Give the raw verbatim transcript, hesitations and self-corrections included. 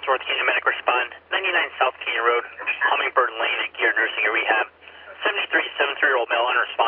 North Canyon Medic respond. ninety-nine South Canyon Road, Hummingbird Lane at Gear Nursing and Rehab. seventy-three, seventy-three year old male unresponsive.